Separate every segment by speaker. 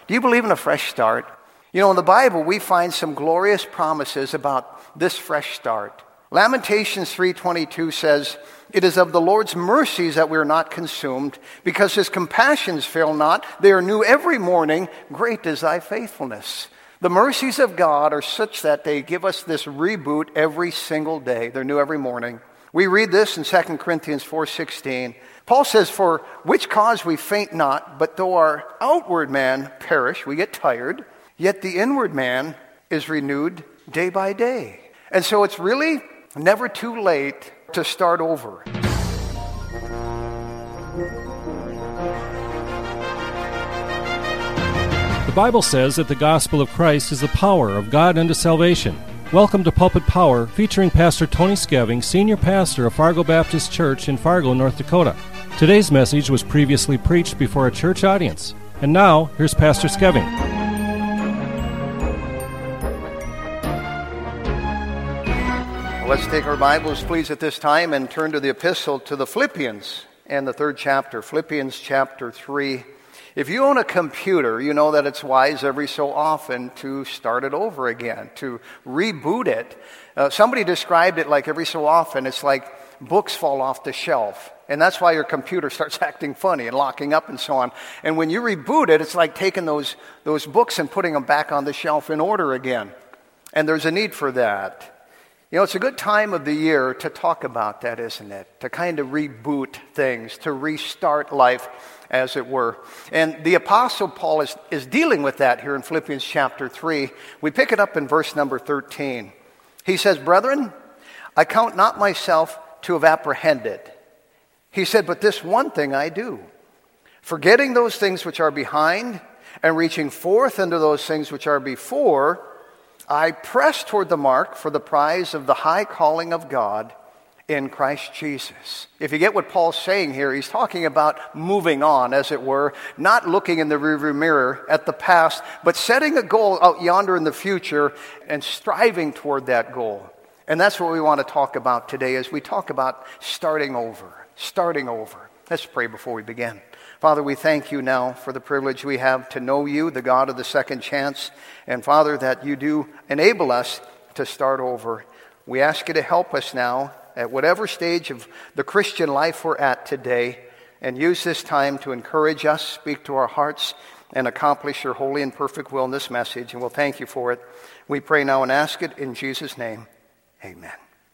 Speaker 1: Do you believe in a fresh start? You know, in the Bible, we find some glorious promises about this fresh start. Lamentations 3:22 says, "It is of the Lord's mercies that we are not consumed, because his compassions fail not. They are new every morning. Great is thy faithfulness." The mercies of God are such that they give us this reboot every single day. They're new every morning. We read this in 2 Corinthians 4:16. Paul says, "For which cause we faint not, but though our outward man perish," we get tired, "yet the inward man is renewed day by day." And so it's really never too late to start over.
Speaker 2: The Bible says that the gospel of Christ is the power of God unto salvation. Welcome to Pulpit Power, featuring Pastor Tony Skeving, Senior Pastor of Fargo Baptist Church in Fargo, North Dakota. Today's message was previously preached before a church audience. And now, here's Pastor Skeving.
Speaker 1: Let's take our Bibles, please, at this time and turn to the epistle to the Philippians and the 3rd chapter, Philippians chapter 3. If you own a computer, you know that it's wise every so often to start it over again, to reboot it. Somebody described it like every so often, it's like books fall off the shelf. And that's why your computer starts acting funny and locking up and so on. And when you reboot it, it's like taking those books and putting them back on the shelf in order again. And there's a need for that. You know, it's a good time of the year to talk about that, isn't it? To kind of reboot things, to restart life, as it were. And the Apostle Paul is dealing with that here in Philippians chapter 3. We pick it up in verse number 13. He says, "Brethren, I count not myself to have apprehended." He said, "But this one thing I do, forgetting those things which are behind, and reaching forth unto those things which are before, I press toward the mark for the prize of the high calling of God in Christ Jesus." If you get what Paul's saying here, he's talking about moving on, as it were, not looking in the rearview mirror at the past, but setting a goal out yonder in the future and striving toward that goal. And that's what we want to talk about today as we talk about starting over. Starting over. Let's pray before we begin. Father, we thank you now for the privilege we have to know you, the God of the second chance. And Father, that you do enable us to start over. We ask you to help us now at whatever stage of the Christian life we're at today, and use this time to encourage us, speak to our hearts, and accomplish your holy and perfect will in this message. And we'll thank you for it. We pray now and ask it in Jesus' name. Amen.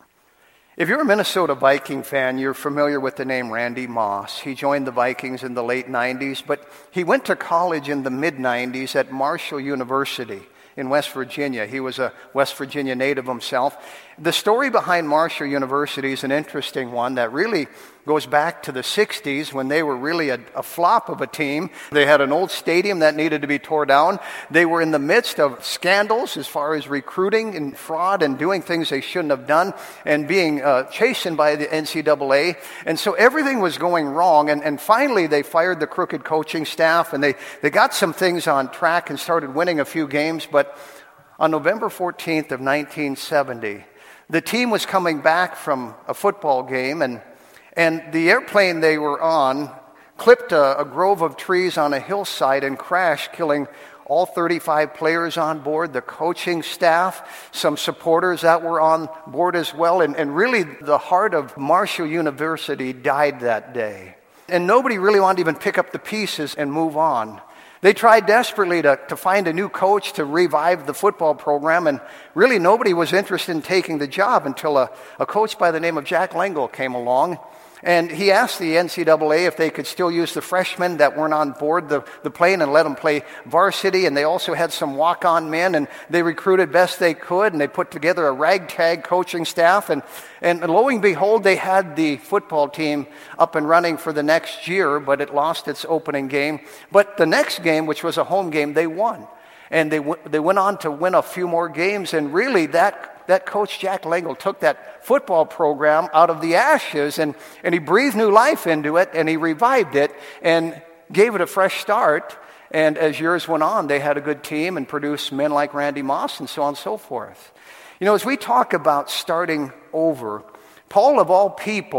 Speaker 1: If you're a Minnesota Viking fan, you're familiar with the name Randy Moss. He joined the Vikings in the late 90s, but he went to college in the mid-90s at Marshall University in West Virginia. He was a West Virginia native himself. The story behind Marshall University is an interesting one that really goes back to the 60s when they were really a flop of a team. They had an old stadium that needed to be tore down. They were in the midst of scandals as far as recruiting and fraud and doing things they shouldn't have done and being chastened by the NCAA. And so everything was going wrong. And finally they fired the crooked coaching staff and they got some things on track and started winning a few games. But on November 14th of 1970, the team was coming back from a football game, and the airplane they were on clipped a grove of trees on a hillside and crashed, killing all 35 players on board, the coaching staff, some supporters that were on board as well, and really the heart of Marshall University died that day. And nobody really wanted to even pick up the pieces and move on. They tried desperately to find a new coach to revive the football program, and really nobody was interested in taking the job until a coach by the name of Jack L'Engle came along. And he asked the NCAA if they could still use the freshmen that weren't on board the plane and let them play varsity. And they also had some walk-on men, and they recruited best they could, and they put together a ragtag coaching staff. And lo and behold, they had the football team up and running for the next year, but it lost its opening game. But the next game, which was a home game, they won. And they went on to win a few more games, and really that coach, Jack L'Engle, took that football program out of the ashes, and he breathed new life into it, and he revived it, and gave it a fresh start. And as years went on, they had a good team and produced men like Randy Moss and so on and so forth. You know, as we talk about starting over, Paul, of all people,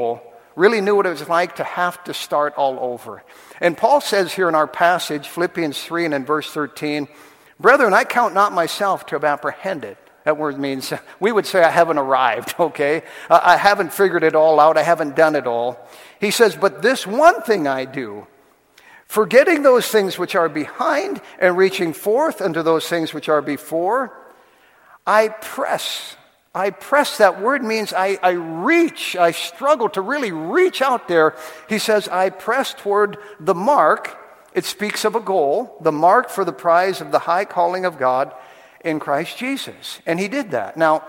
Speaker 1: really knew what it was like to have to start all over. And Paul says here in our passage, Philippians 3 and in verse 13, "Brethren, I count not myself to have apprehended." That word means, we would say I haven't arrived, okay? I haven't figured it all out. I haven't done it all. He says, "But this one thing I do, forgetting those things which are behind and reaching forth unto those things which are before, I press." I press, that word means I reach. I struggle to really reach out there. He says, "I press toward the mark." It speaks of a goal, the mark for the prize of the high calling of God in Christ Jesus. And he did that. Now,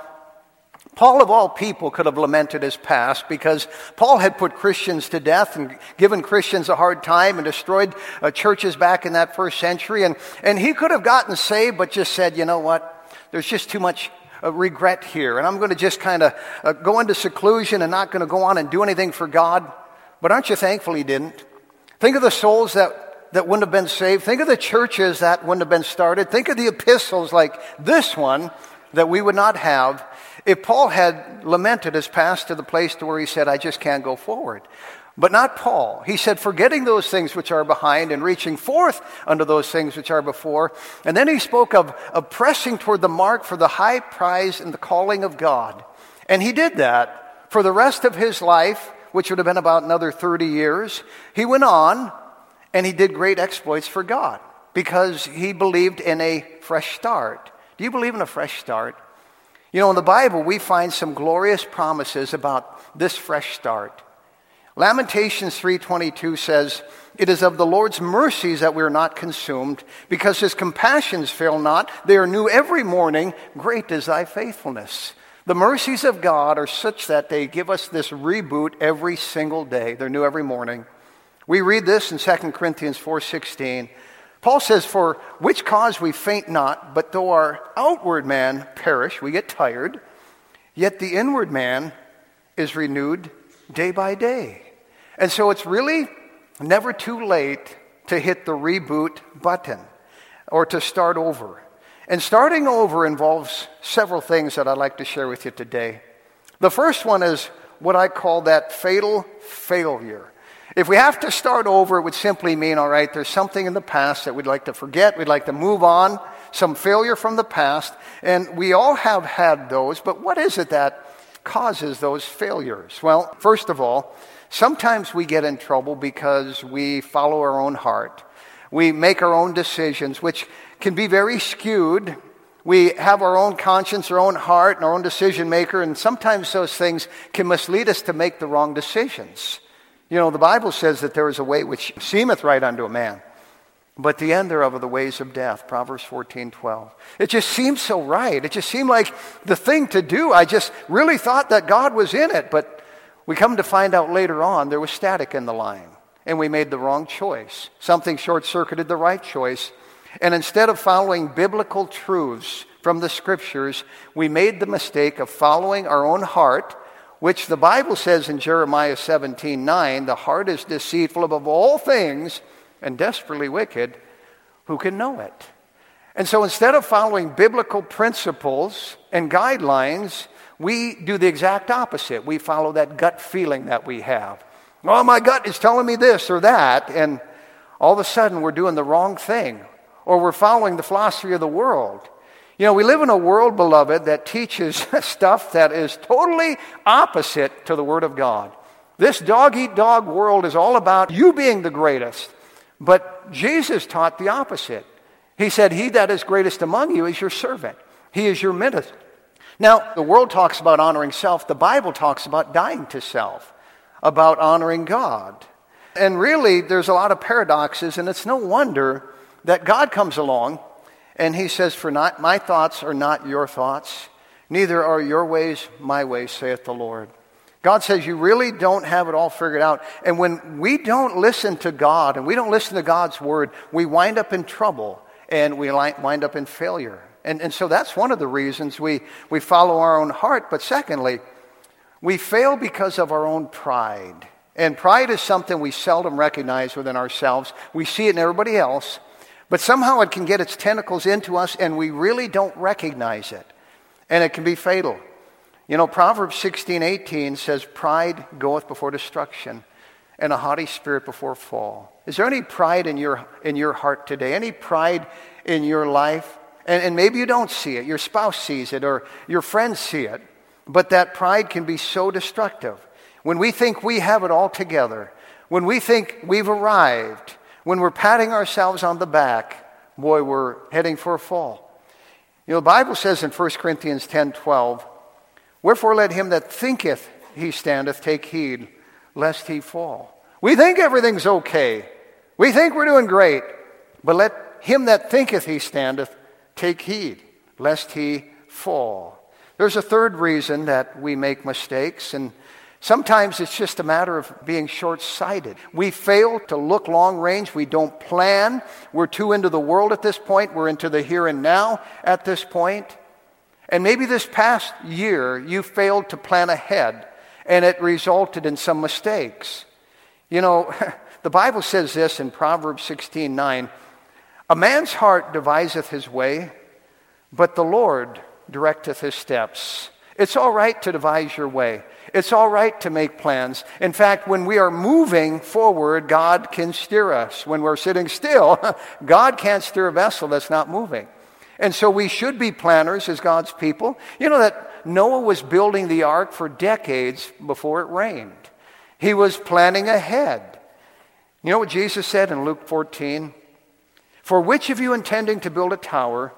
Speaker 1: Paul, of all people, could have lamented his past because Paul had put Christians to death and given Christians a hard time and destroyed churches back in that first century. And he could have gotten saved but just said, "You know what? There's just too much regret here. And I'm going to just kind of go into seclusion and not going to go on and do anything for God." But aren't you thankful he didn't? Think of the souls that wouldn't have been saved. Think of the churches that wouldn't have been started. Think of the epistles like this one that we would not have if Paul had lamented his past to the place to where he said, "I just can't go forward." But not Paul. He said, "Forgetting those things which are behind and reaching forth unto those things which are before." And then he spoke of pressing toward the mark for the high prize and the calling of God. And he did that for the rest of his life, which would have been about another 30 years. He went on and he did great exploits for God because he believed in a fresh start. Do you believe in a fresh start? You know, in the Bible, we find some glorious promises about this fresh start. Lamentations 3:22 says, "It is of the Lord's mercies that we are not consumed, because his compassions fail not. They are new every morning. Great is thy faithfulness." The mercies of God are such that they give us this reboot every single day. They're new every morning. We read this in 2 Corinthians 4:16. Paul says, "For which cause we faint not, but though our outward man perish," we get tired, "yet the inward man is renewed day by day." And so it's really never too late to hit the reboot button or to start over. And starting over involves several things that I'd like to share with you today. The first one is what I call that fatal failure. If we have to start over, it would simply mean, all right, there's something in the past that we'd like to forget, we'd like to move on, some failure from the past, and we all have had those, but what is it that causes those failures? Well, first of all, sometimes we get in trouble because we follow our own heart. We make our own decisions, which can be very skewed. We have our own conscience, our own heart, and our own decision maker, and sometimes those things can mislead us to make the wrong decisions. You know, the Bible says that there is a way which seemeth right unto a man, but the end thereof are the ways of death. Proverbs 14:12. It just seemed so right. It just seemed like the thing to do. I just really thought that God was in it, but we come to find out later on there was static in the line, and we made the wrong choice. Something short-circuited the right choice, and instead of following biblical truths from the Scriptures, we made the mistake of following our own heart, which the Bible says in Jeremiah 17:9, "The heart is deceitful above all things and desperately wicked. Who can know it?" And so instead of following biblical principles and guidelines, we do the exact opposite. We follow that gut feeling that we have. "Oh, my gut is telling me this or that," and all of a sudden we're doing the wrong thing, or we're following the philosophy of the world. You know, we live in a world, beloved, that teaches stuff that is totally opposite to the Word of God. This dog-eat-dog world is all about you being the greatest. But Jesus taught the opposite. He said, "He that is greatest among you is your servant. He is your minister." Now, the world talks about honoring self. The Bible talks about dying to self, about honoring God. And really, there's a lot of paradoxes, and it's no wonder that God comes along and he says, "For not my thoughts are not your thoughts, neither are your ways my ways, saith the Lord." God says you really don't have it all figured out. And when we don't listen to God and we don't listen to God's word, we wind up in trouble and we wind up in failure. And so that's one of the reasons we follow our own heart. But secondly, we fail because of our own pride. And pride is something we seldom recognize within ourselves. We see it in everybody else. But somehow it can get its tentacles into us and we really don't recognize it. And it can be fatal. You know, Proverbs 16:18 says, pride goeth before destruction, and a haughty spirit before fall. Is there any pride in your heart today? Any pride in your life? And maybe you don't see it. Your spouse sees it, or your friends see it. But that pride can be so destructive. When we think we have it all together, when we think we've arrived, when we're patting ourselves on the back, boy, we're heading for a fall. You know, the Bible says in 1 Corinthians 10:12, wherefore let him that thinketh he standeth take heed, lest he fall. We think everything's okay. We think we're doing great. But let him that thinketh he standeth take heed, lest he fall. There's a third reason that we make mistakes, and sometimes it's just a matter of being short-sighted. We fail to look long range. We don't plan. We're too into the world at this point. We're into the here and now at this point. And maybe this past year you failed to plan ahead, and it resulted in some mistakes. You know, the Bible says this in Proverbs 16:9, a man's heart deviseth his way, but the Lord directeth his steps. It's all right to devise your way. It's all right to make plans. In fact, when we are moving forward, God can steer us. When we're sitting still, God can't steer a vessel that's not moving. And so we should be planners as God's people. You know that Noah was building the ark for decades before it rained. He was planning ahead. You know what Jesus said in Luke 14? For which of you intending to build a tower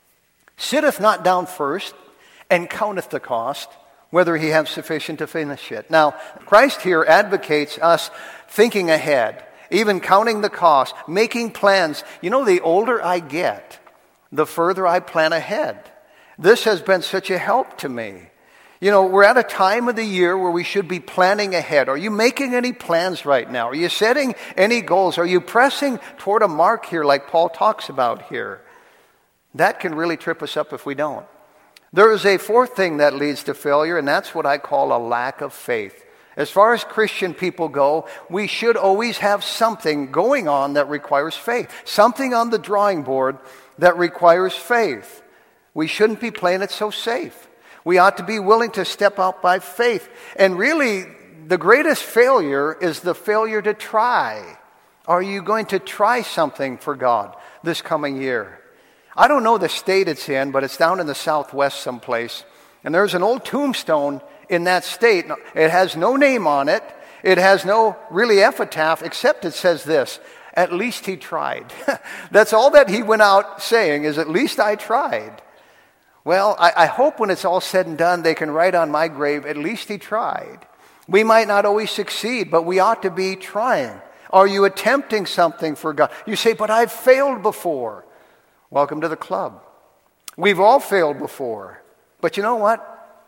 Speaker 1: sitteth not down first and counteth the cost, whether he have sufficient to finish it? Now, Christ here advocates us thinking ahead, even counting the cost, making plans. You know, the older I get, the further I plan ahead. This has been such a help to me. You know, we're at a time of the year where we should be planning ahead. Are you making any plans right now? Are you setting any goals? Are you pressing toward a mark here like Paul talks about here? That can really trip us up if we don't. There is a fourth thing that leads to failure, and that's what I call a lack of faith. As far as Christian people go, we should always have something going on that requires faith. Something on the drawing board that requires faith. We shouldn't be playing it so safe. We ought to be willing to step out by faith. And really, the greatest failure is the failure to try. Are you going to try something for God this coming year? I don't know the state it's in, but it's down in the Southwest someplace. And there's an old tombstone in that state. It has no name on it. It has no really epitaph, except it says this, at least he tried. That's all that he went out saying is, at least I tried. Well, I hope when it's all said and done, they can write on my grave, at least he tried. We might not always succeed, but we ought to be trying. Are you attempting something for God? You say, but I've failed before. Welcome to the club. We've all failed before. But you know what?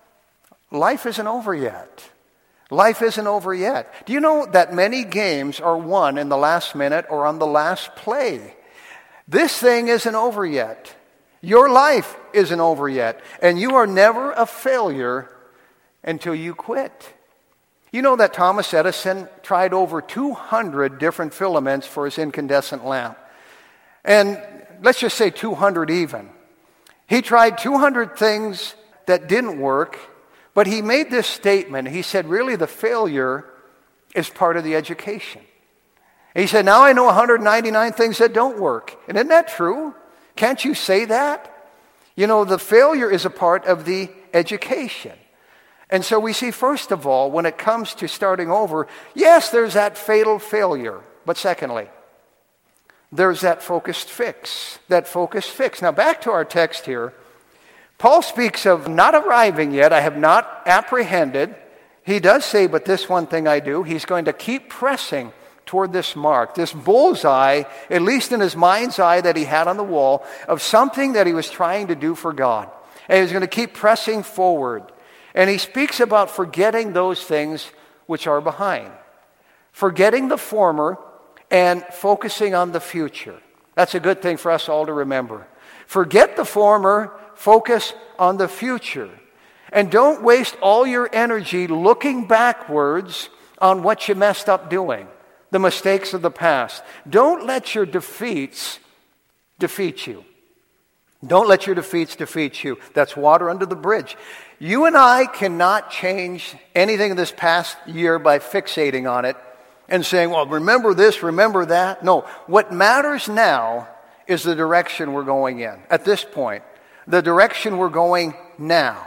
Speaker 1: Life isn't over yet. Life isn't over yet. Do you know that many games are won in the last minute or on the last play? This thing isn't over yet. Your life isn't over yet. And you are never a failure until you quit. You know that Thomas Edison tried over 200 different filaments for his incandescent lamp. And let's just say 200 even. He tried 200 things that didn't work, but he made this statement. He said, really, the failure is part of the education. He said, now I know 199 things that don't work. And isn't that true? Can't you say that? You know, the failure is a part of the education. And so we see, first of all, when it comes to starting over, yes, there's that fatal failure. But secondly, there's that focused fix. That focused fix. Now back to our text here. Paul speaks of not arriving yet. I have not apprehended. He does say, but this one thing I do. He's going to keep pressing toward this mark, this bullseye, at least in his mind's eye that he had on the wall, of something that he was trying to do for God. And he was going to keep pressing forward. And he speaks about forgetting those things which are behind. Forgetting the former and focusing on the future. That's a good thing for us all to remember. Forget the former, focus on the future. And don't waste all your energy looking backwards on what you messed up doing, the mistakes of the past. Don't let your defeats defeat you. Don't let your defeats defeat you. That's water under the bridge. You and I cannot change anything in this past year by fixating on it and saying, well, remember this, remember that. No, what matters now is the direction we're going in. At this point, the direction we're going now.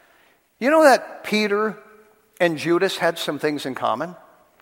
Speaker 1: You know that Peter and Judas had some things in common?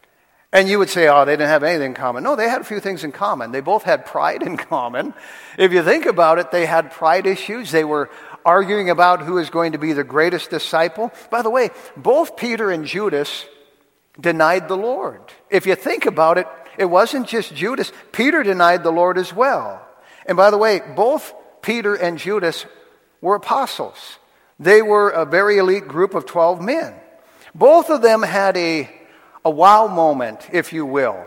Speaker 1: And you would say, oh, they didn't have anything in common. No, they had a few things in common. They both had pride in common. If you think about it, they had pride issues. They were arguing about who is going to be the greatest disciple. By the way, both Peter and Judas denied the Lord. If you think about it, it wasn't just Judas. Peter denied the Lord as well. And by the way, both Peter and Judas were apostles. They were a very elite group of 12 men. Both of them had a wow moment, if you will.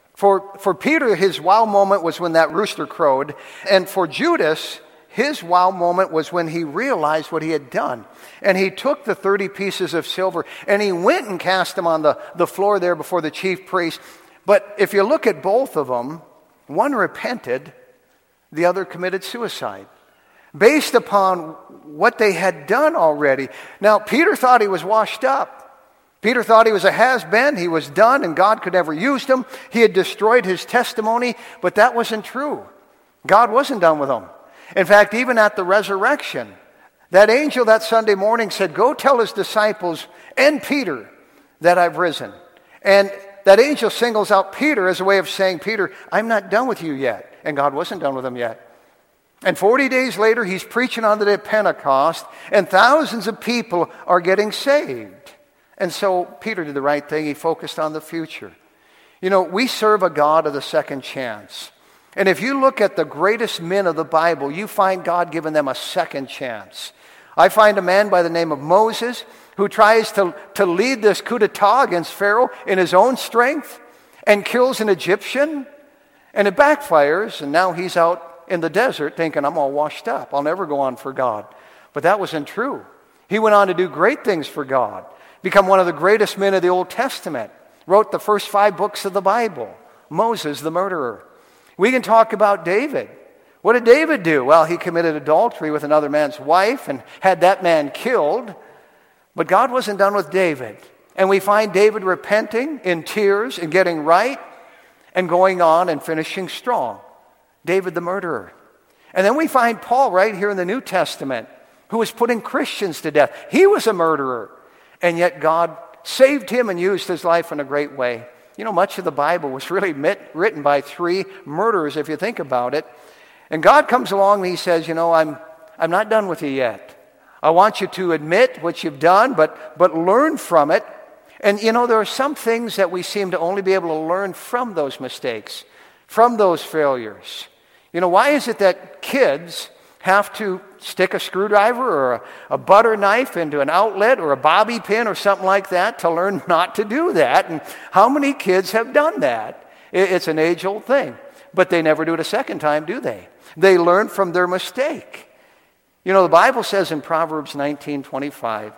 Speaker 1: For Peter, his wow moment was when that rooster crowed. And for Judas, his wow moment was when he realized what he had done. And he took the 30 pieces of silver and he went and cast them on the floor there before the chief priest. But if you look at both of them, one repented, the other committed suicide, based upon what they had done already. Now, Peter thought he was washed up. Peter thought he was a has-been, he was done, and God could never use him. He had destroyed his testimony, but that wasn't true. God wasn't done with him. In fact, even at the resurrection, that angel that Sunday morning said, go tell his disciples and Peter that I've risen. And that angel singles out Peter as a way of saying, Peter, I'm not done with you yet. And God wasn't done with him yet. And 40 days later, he's preaching on the day of Pentecost, and thousands of people are getting saved. And so Peter did the right thing. He focused on the future. You know, we serve a God of the second chance. And if you look at the greatest men of the Bible, you find God giving them a second chance. I find a man by the name of Moses who tries to lead this coup d'etat against Pharaoh in his own strength and kills an Egyptian. And it backfires, and now he's out in the desert thinking, I'm all washed up. I'll never go on for God. But that wasn't true. He went on to do great things for God. Become one of the greatest men of the Old Testament. Wrote the first 5 books of the Bible. Moses, the murderer. We can talk about David. What did David do? Well, he committed adultery with another man's wife and had that man killed. But God wasn't done with David. And we find David repenting in tears and getting right and going on and finishing strong. David the murderer. And then we find Paul right here in the New Testament who was putting Christians to death. He was a murderer. And yet God saved him and used his life in a great way. You know, much of the Bible was really written by 3 murderers, if you think about it. And God comes along and he says, you know, I'm not done with you yet. I want you to admit what you've done, but learn from it. And, you know, there are some things that we seem to only be able to learn from those mistakes, from those failures. You know, why is it that kids have to stick a screwdriver or a butter knife into an outlet or a bobby pin or something like that to learn not to do that? And how many kids have done that? It's an age-old thing. But they never do it a second time, do they? They learn from their mistake. You know, the Bible says in Proverbs 19:25,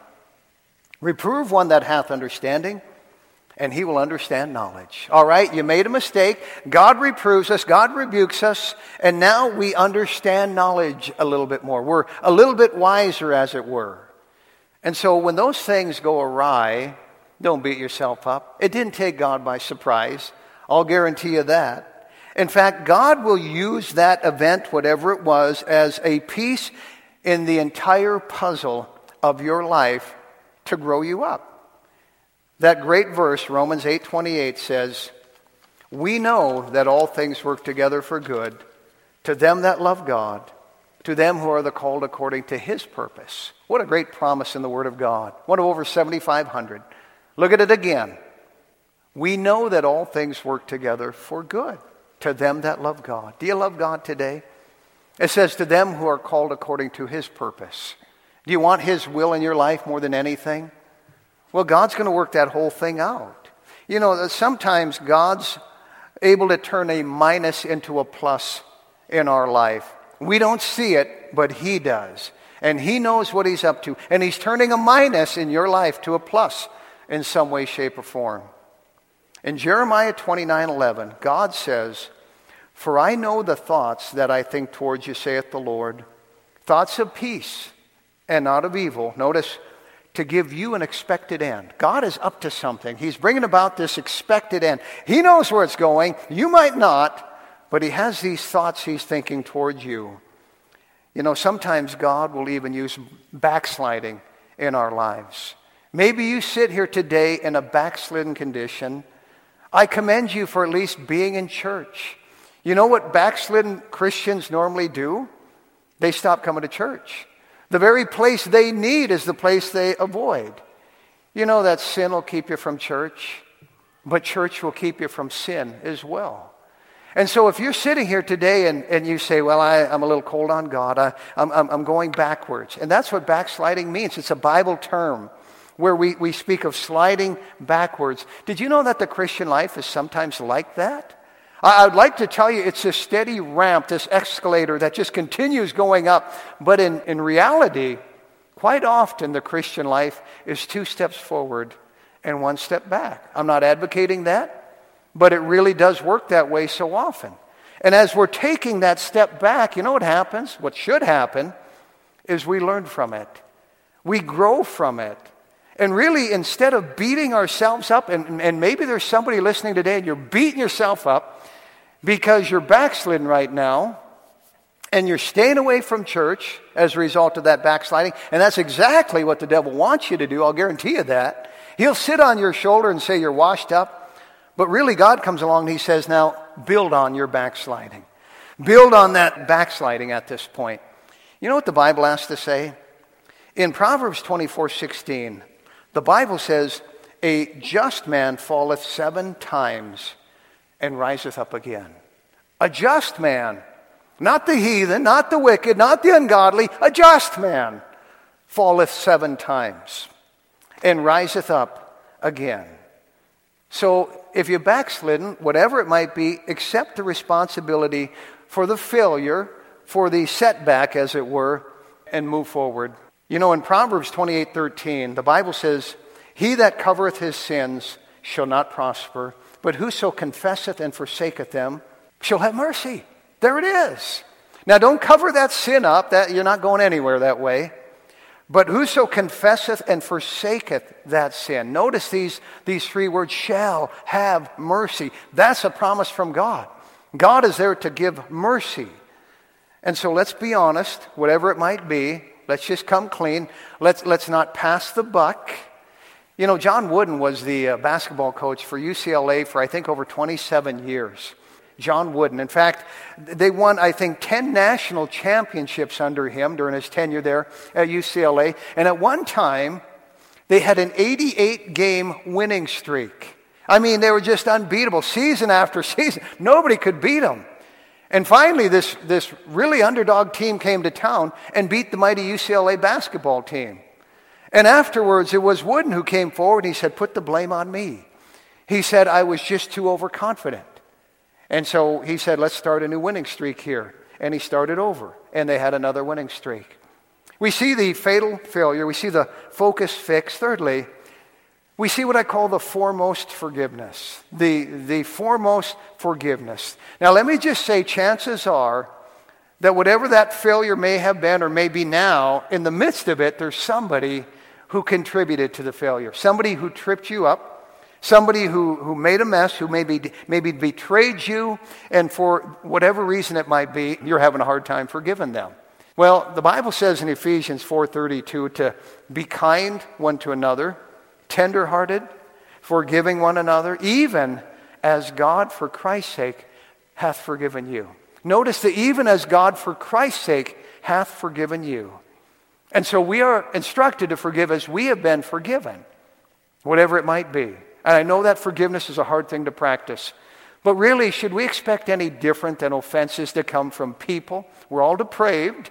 Speaker 1: reprove one that hath understanding, and he will understand knowledge. All right, you made a mistake. God reproves us. God rebukes us. And now we understand knowledge a little bit more. We're a little bit wiser, as it were. And so when those things go awry, don't beat yourself up. It didn't take God by surprise. I'll guarantee you that. In fact, God will use that event, whatever it was, as a piece in the entire puzzle of your life to grow you up. That great verse, Romans 8:28, says, we know that all things work together for good to them that love God, to them who are the called according to his purpose. What a great promise in the Word of God. One of over 7,500. Look at it again. We know that all things work together for good to them that love God. Do you love God today? It says to them who are called according to his purpose. Do you want his will in your life more than anything? Well, God's going to work that whole thing out. You know, sometimes God's able to turn a minus into a plus in our life. We don't see it, but he does. And he knows what he's up to. And he's turning a minus in your life to a plus in some way, shape, or form. In Jeremiah 29:11, God says, for I know the thoughts that I think towards you, saith the Lord, thoughts of peace and not of evil. Notice, to give you an expected end. God is up to something. He's bringing about this expected end. He knows where it's going. You might not, but he has these thoughts he's thinking towards you. You know, sometimes God will even use backsliding in our lives. Maybe you sit here today in a backslidden condition. I commend you for at least being in church. You know what backslidden Christians normally do? They stop coming to church. The very place they need is the place they avoid. You know that sin will keep you from church, but church will keep you from sin as well. And so if you're sitting here today and you say, well, I'm a little cold on God, I'm going backwards. And that's what backsliding means. It's a Bible term where we speak of sliding backwards. Did you know that the Christian life is sometimes like that? I would like to tell you it's a steady ramp, this escalator that just continues going up. But in reality, quite often the Christian life is 2 steps forward and 1 step back. I'm not advocating that, but it really does work that way so often. And as we're taking that step back, you know what happens? What should happen is we learn from it. We grow from it. And really, instead of beating ourselves up, and maybe there's somebody listening today and you're beating yourself up because you're backslidden right now, and you're staying away from church as a result of that backsliding, and that's exactly what the devil wants you to do, I'll guarantee you that. He'll sit on your shoulder and say you're washed up, but really God comes along and he says, now, build on your backsliding. Build on that backsliding at this point. You know what the Bible has to say? In Proverbs 24:16, the Bible says, a just man falleth 7 times and riseth up again. A just man, not the heathen, not the wicked, not the ungodly, a just man falleth 7 times and riseth up again. So if you're backslidden, whatever it might be, accept the responsibility for the failure, for the setback, as it were, and move forward. You know, in Proverbs 28:13, the Bible says, he that covereth his sins shall not prosper, but whoso confesseth and forsaketh them shall have mercy. There it is. Now don't cover that sin up. That you're not going anywhere that way. But whoso confesseth and forsaketh that sin. Notice these 3 words, shall have mercy. That's a promise from God. God is there to give mercy. And so let's be honest, whatever it might be, let's just come clean. Let's not pass the buck. You know, John Wooden was the basketball coach for UCLA for, I think, over 27 years. John Wooden. In fact, they won, I think, 10 national championships under him during his tenure there at UCLA. And at one time, they had an 88-game winning streak. I mean, they were just unbeatable. Season after season, nobody could beat them. And finally, this really underdog team came to town and beat the mighty UCLA basketball team. And afterwards, it was Wooden who came forward and he said, put the blame on me. He said, I was just too overconfident. And so he said, let's start a new winning streak here. And he started over, and they had another winning streak. We see the fatal failure. We see the focus fix. Thirdly, we see what I call the foremost forgiveness. The foremost forgiveness. Now, let me just say, chances are that whatever that failure may have been or may be now, in the midst of it, there's somebody who contributed to the failure. Somebody who tripped you up. Somebody who made a mess, who maybe betrayed you, and for whatever reason it might be, you're having a hard time forgiving them. Well, the Bible says in Ephesians 4:32 to be kind one to another, tender-hearted, forgiving one another, even as God for Christ's sake hath forgiven you. Notice that even as God for Christ's sake hath forgiven you. And so we are instructed to forgive as we have been forgiven, whatever it might be. And I know that forgiveness is a hard thing to practice. But really, should we expect any different than offenses to come from people? We're all depraved.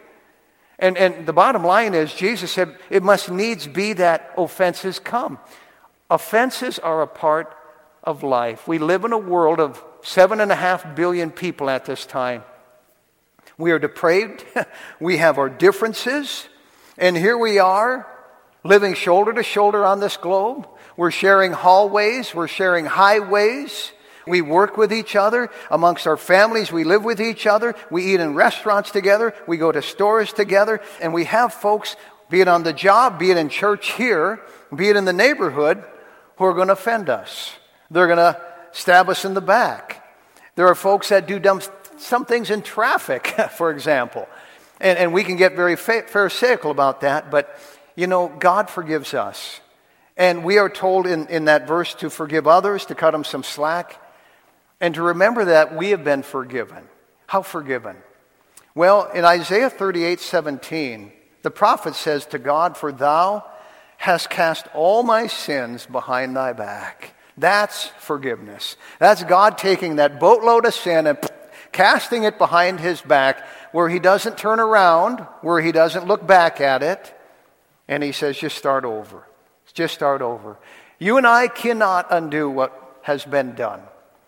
Speaker 1: And the bottom line is, Jesus said, it must needs be that offenses come. Offenses are a part of life. We live in a world of 7.5 billion people at this time. We are depraved. We have our differences. And here we are, living shoulder to shoulder on this globe. We're sharing hallways. We're sharing highways. We work with each other. Amongst our families, we live with each other. We eat in restaurants together. We go to stores together. And we have folks, be it on the job, be it in church here, be it in the neighborhood, who are going to offend us. They're going to stab us in the back. There are folks that do some things in traffic, for example. And we can get very pharisaical about that. But, God forgives us. And we are told in that verse to forgive others, to cut them some slack, and to remember that we have been forgiven. How forgiven? Well, in Isaiah 38:17, the prophet says to God, "For thou hast cast all my sins behind thy back." That's forgiveness. That's God taking that boatload of sin and casting it behind his back, where he doesn't turn around, where he doesn't look back at it, and he says, just start over. Just start over. You and I cannot undo what has been done.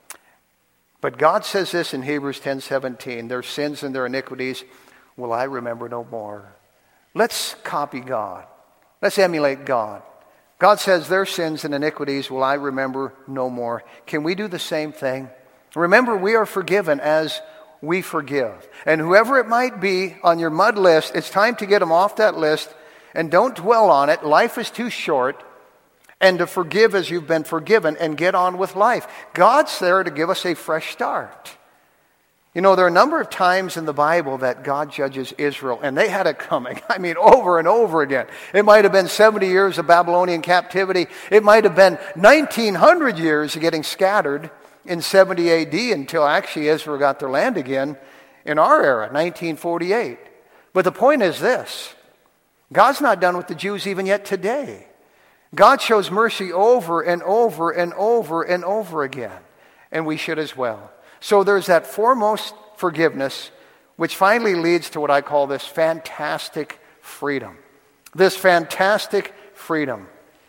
Speaker 1: But God says this in Hebrews 10:17, "Their sins and their iniquities will I remember no more." Let's copy God. Let's emulate God. God says, "Their sins and iniquities will I remember no more." Can we do the same thing? Remember, we are forgiven as we forgive. And whoever it might be on your mud list, it's time to get them off that list. And don't dwell on it. Life is too short. And to forgive as you've been forgiven and get on with life. God's there to give us a fresh start. There are a number of times in the Bible that God judges Israel, and they had it coming. Over and over again. It might have been 70 years of Babylonian captivity. It might have been 1,900 years of getting scattered in 70 AD until actually Israel got their land again in our era, 1948. But the point is this. God's not done with the Jews even yet today. God shows mercy over and over and over and over again. And we should as well. So there's that foremost forgiveness, which finally leads to what I call this fantastic freedom. This fantastic freedom.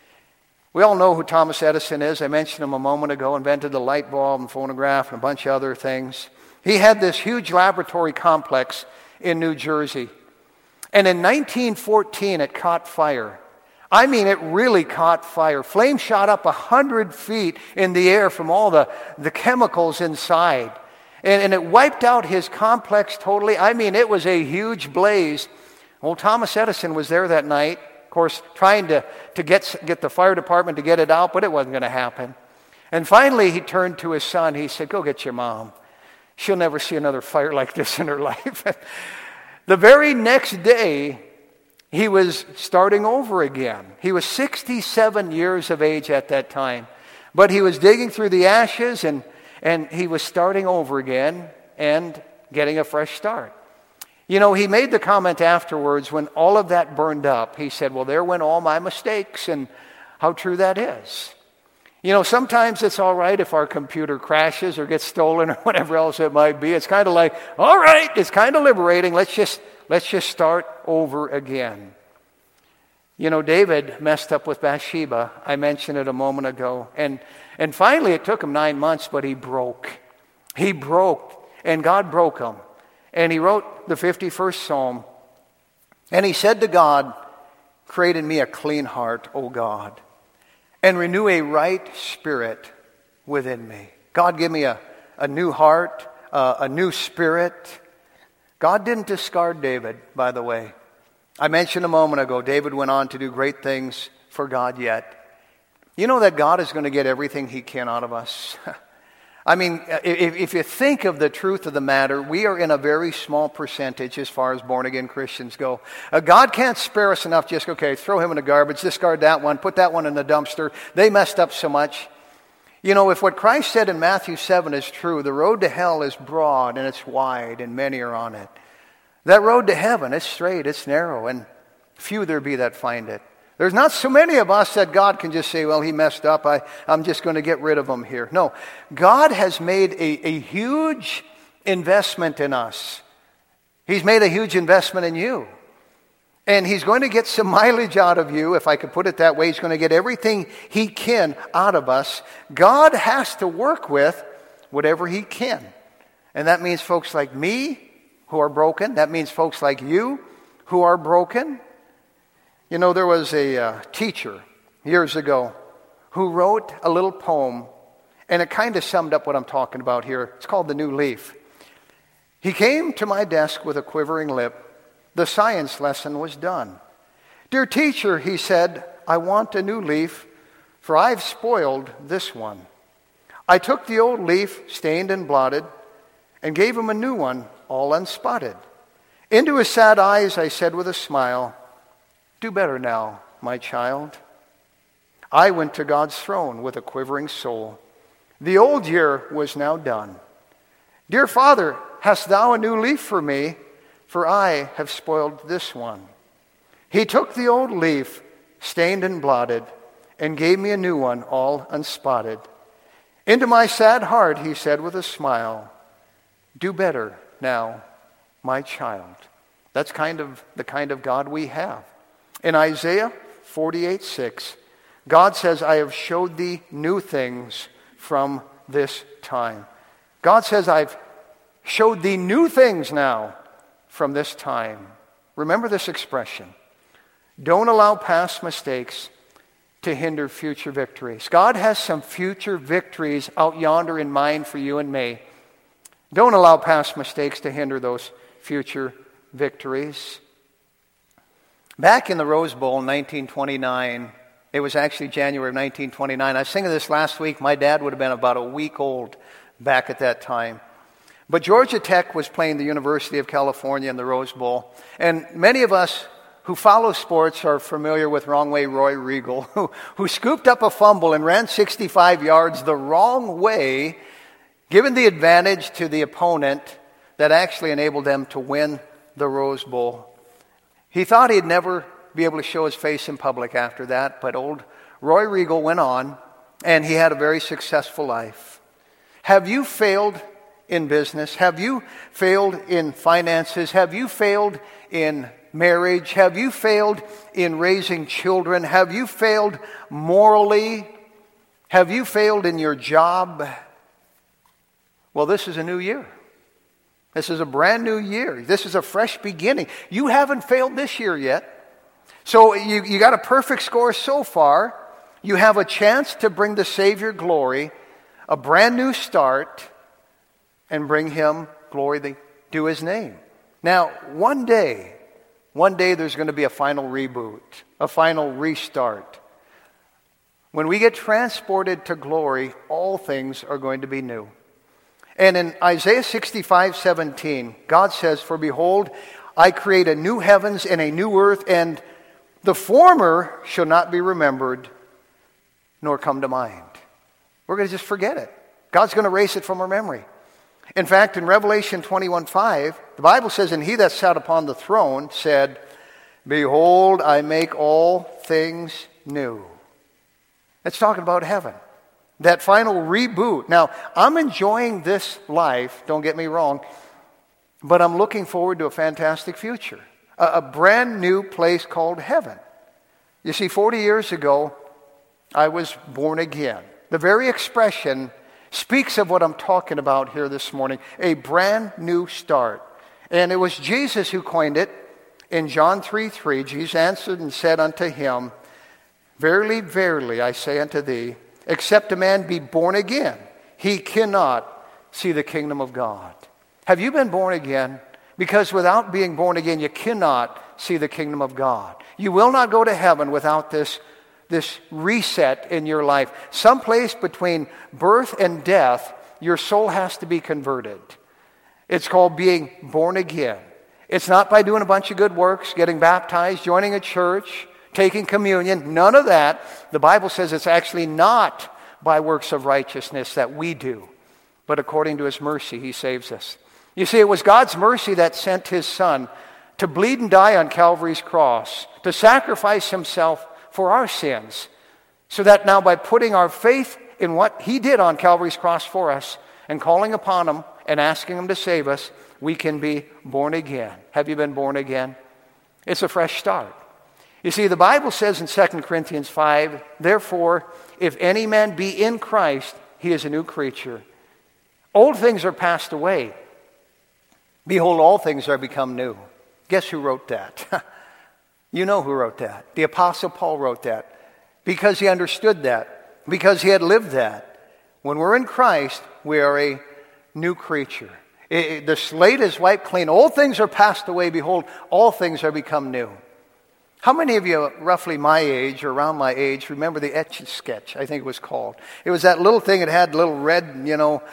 Speaker 1: We all know who Thomas Edison is. I mentioned him a moment ago. Invented the light bulb and phonograph and a bunch of other things. He had this huge laboratory complex in New Jersey. And in 1914, it caught fire. It really caught fire. Flames shot up 100 feet in the air from all the chemicals inside. And it wiped out his complex totally. It was a huge blaze. Well, Thomas Edison was there that night, of course, trying to get the fire department to get it out, but it wasn't going to happen. And finally, he turned to his son. He said, "Go get your mom. She'll never see another fire like this in her life." The very next day, he was starting over again. He was 67 years of age at that time. But he was digging through the ashes and he was starting over again and getting a fresh start. He made the comment afterwards when all of that burned up. He said, "Well, there went all my mistakes," and how true that is. Sometimes it's all right if our computer crashes or gets stolen or whatever else it might be. It's kind of like, all right, it's kind of liberating. Let's just start over again. David messed up with Bathsheba. I mentioned it a moment ago. And finally, it took him 9 months, but he broke. He broke, and God broke him. And he wrote the 51st Psalm. And he said to God, "Create in me a clean heart, O God, and renew a right spirit within me." God, give me a new heart, a new spirit. God didn't discard David, by the way. I mentioned a moment ago, David went on to do great things for God yet. You know that God is going to get everything he can out of us. If you think of the truth of the matter, we are in a very small percentage as far as born-again Christians go. God can't spare us enough just, throw him in the garbage, discard that one, put that one in the dumpster. They messed up so much. If what Christ said in Matthew 7 is true, the road to hell is broad and it's wide and many are on it. That road to heaven, it's straight, it's narrow, and few there be that find it. There's not so many of us that God can just say, "Well, he messed up. I'm just going to get rid of him here." No, God has made a huge investment in us. He's made a huge investment in you. And he's going to get some mileage out of you, if I could put it that way. He's going to get everything he can out of us. God has to work with whatever he can. And that means folks like me who are broken. That means folks like you who are broken. There was a teacher years ago who wrote a little poem, And it kind of summed up what I'm talking about here. It's called The New Leaf. He came to my desk with a quivering lip. The science lesson was done. "Dear teacher," he said, "I want a new leaf, for I've spoiled this one." I took the old leaf, stained and blotted, and gave him a new one, all unspotted. Into his sad eyes I said with a smile, "Do better now, my child." I went to God's throne with a quivering soul. The old year was now done. "Dear Father, hast thou a new leaf for me? For I have spoiled this one." He took the old leaf, stained and blotted, and gave me a new one, all unspotted. Into my sad heart he said with a smile, "Do better now, my child." That's the kind of God we have. In Isaiah 48:6, God says, "I have showed thee new things from this time." God says, "I've showed thee new things now from this time." Remember this expression. Don't allow past mistakes to hinder future victories. God has some future victories out yonder in mind for you and me. Don't allow past mistakes to hinder those future victories. Back in the Rose Bowl in 1929, it was actually January of 1929. I was thinking this last week. My dad would have been about a week old back at that time. But Georgia Tech was playing the University of California in the Rose Bowl. And many of us who follow sports are familiar with Wrong Way Roy Regal, who scooped up a fumble and ran 65 yards the wrong way, giving the advantage to the opponent that actually enabled them to win the Rose Bowl. He thought he'd never be able to show his face in public after that, but old Roy Regal went on, and he had a very successful life. Have you failed in business? Have you failed in finances? Have you failed in marriage? Have you failed in raising children? Have you failed morally? Have you failed in your job? Well, this is a new year. This is a brand new year. This is a fresh beginning. You haven't failed this year yet. So you got a perfect score so far. You have a chance to bring the Savior glory, a brand new start, and bring Him glory to His name. Now, one day there's going to be a final reboot, a final restart. When we get transported to glory, all things are going to be new. And in Isaiah 65:17, God says, "For behold, I create a new heavens and a new earth, and the former shall not be remembered, nor come to mind." We're going to just forget it. God's going to erase it from our memory. In fact, in Revelation 21:5, the Bible says, "And he that sat upon the throne said, Behold, I make all things new." It's talking about heaven. That final reboot. Now, I'm enjoying this life, don't get me wrong, but I'm looking forward to a fantastic future. A brand new place called heaven. You see, 40 years ago, I was born again. The very expression speaks of what I'm talking about here this morning. A brand new start. And it was Jesus who coined it. In John 3:3, Jesus answered and said unto him, Verily, verily, I say unto thee, except a man be born again, he cannot see the kingdom of God. Have you been born again? Because without being born again, you cannot see the kingdom of God. You will not go to heaven without this reset in your life. Someplace between birth and death, your soul has to be converted. It's called being born again. It's not by doing a bunch of good works, getting baptized, joining a church, taking communion. None of that. The Bible says it's actually not by works of righteousness that we do, but according to His mercy, He saves us. You see, it was God's mercy that sent His Son to bleed and die on Calvary's cross, to sacrifice Himself for our sins, so that now by putting our faith in what He did on Calvary's cross for us and calling upon Him and asking Him to save us, we can be born again. Have you been born again? It's a fresh start. You see, the Bible says in 2 Corinthians 5, Therefore, if any man be in Christ, he is a new creature. Old things are passed away. Behold, all things are become new. Guess who wrote that? You know who wrote that. The Apostle Paul wrote that because he understood that, because he had lived that. When we're in Christ, we are a new creature. The slate is wiped clean. Old things are passed away. Behold, all things are become new. How many of you, roughly my age or around my age, remember the Etch-a-Sketch, I think it was called? It was that little thing that had little red, and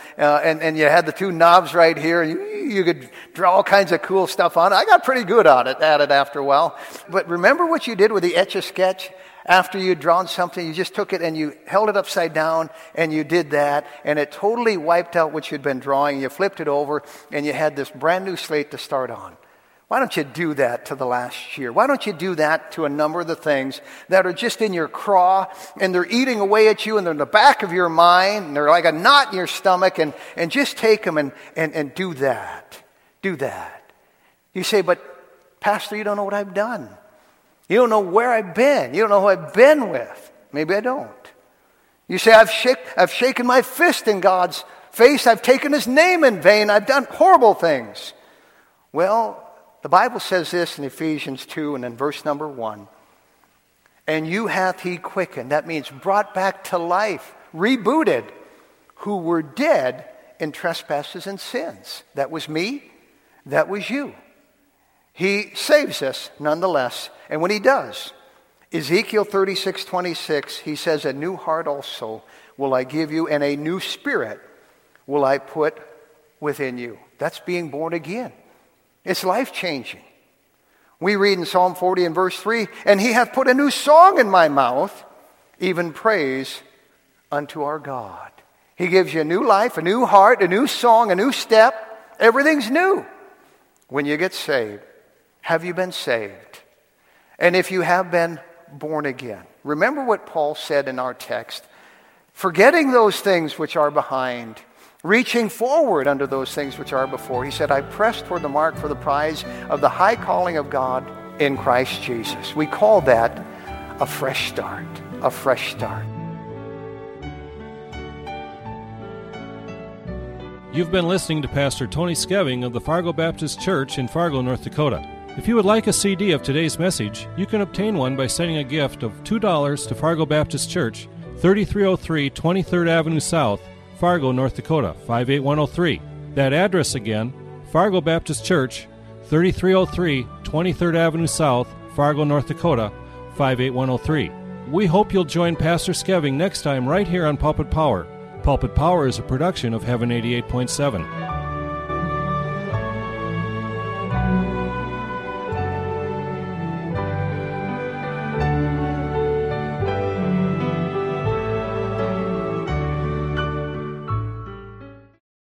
Speaker 1: you had the two knobs right here, and you could draw all kinds of cool stuff on it. I got pretty good at it after a while. But remember what you did with the Etch-a-Sketch? After you'd drawn something, you just took it and you held it upside down, and you did that, and it totally wiped out what you'd been drawing. You flipped it over, and you had this brand new slate to start on. Why don't you do that to the last year? Why don't you do that to a number of the things that are just in your craw, and they're eating away at you, and they're in the back of your mind, and they're like a knot in your stomach, and just take them and do that. Do that. You say, but Pastor, you don't know what I've done. You don't know where I've been. You don't know who I've been with. Maybe I don't. You say, I've shaken my fist in God's face. I've taken His name in vain. I've done horrible things. Well, the Bible says this in Ephesians 2 and in verse number 1. And you hath He quickened. That means brought back to life, rebooted, who were dead in trespasses and sins. That was me. That was you. He saves us nonetheless. And when He does, Ezekiel 36:26, He says, a new heart also will I give you, and a new spirit will I put within you. That's being born again. It's life-changing. We read in Psalm 40 and verse 3, and He hath put a new song in my mouth, even praise unto our God. He gives you a new life, a new heart, a new song, a new step. Everything's new when you get saved. Have you been saved? And if you have been born again, remember what Paul said in our text. Forgetting those things which are behind, reaching forward unto those things which are before. He said, I press toward the mark for the prize of the high calling of God in Christ Jesus. We call that a fresh start, a fresh start.
Speaker 2: You've been listening to Pastor Tony Skeving of the Fargo Baptist Church in Fargo, North Dakota. If you would like a CD of today's message, you can obtain one by sending a gift of $2 to Fargo Baptist Church, 3303 23rd Avenue South, Fargo, North Dakota, 58103. That address again, Fargo Baptist Church, 3303 23rd Avenue South, Fargo, North Dakota, 58103. We hope you'll join Pastor Skeving next time right here on Pulpit Power. Pulpit Power is a production of Heaven 88.7.